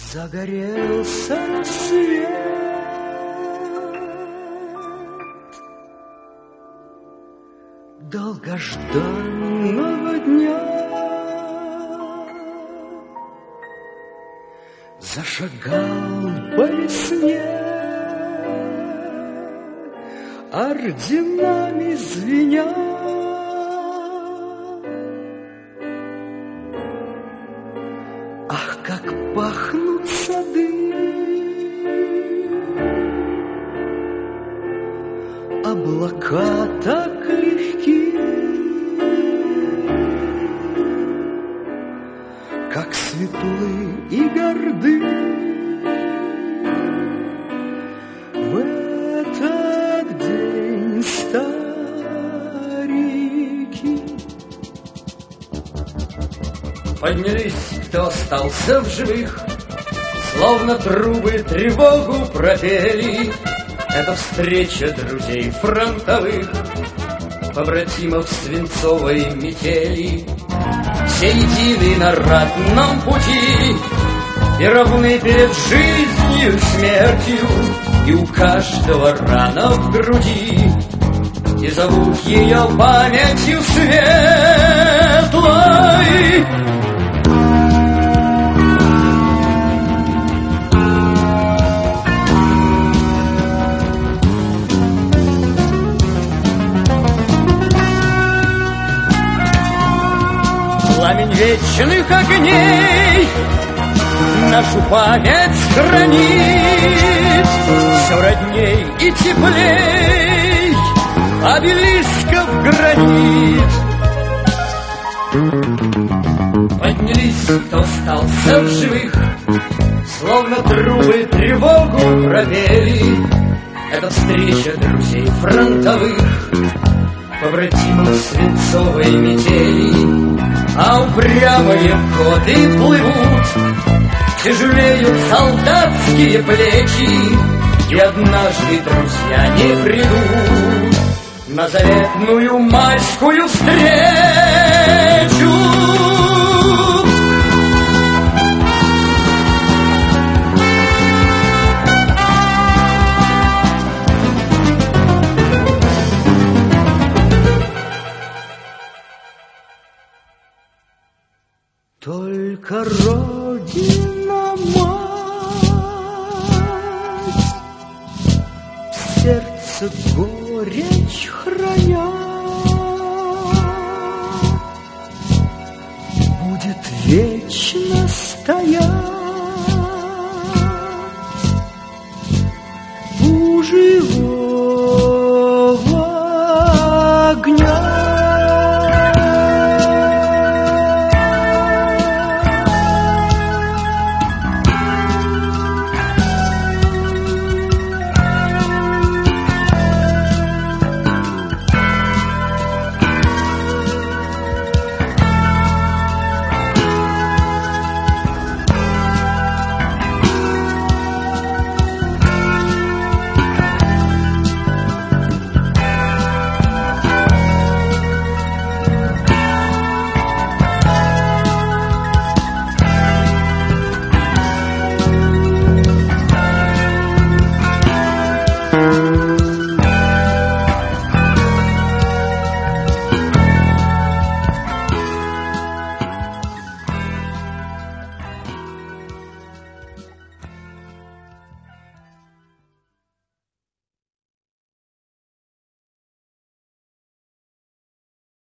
Загорелся рассвет, долгожданного дня. Зашагал по весне, орденами звеня. Ах, как пахнут сады, облака так легки, как светлы и горды. В этот день старики поднялись, кто остался в живых, словно трубы тревогу пропели. Это встреча друзей фронтовых, побратимов свинцовой метели. Все едины на ратном пути и равны перед жизнью и смертью, и у каждого рана в груди, и зовут ее памятью светлой. Пламень вечных огней нашу память хранит, все родней и теплей обелисков гранит. Поднялись, кто остался в живых, словно трубы тревогу пропели. Это встреча друзей фронтовых, побратимов свинцовой метели. А упрямые коты плывут, тяжелеют солдатские плечи, и однажды друзья не придут на заветную майскую встречу. Только Родина мать, в сердце горечь храня, будет вечно стоять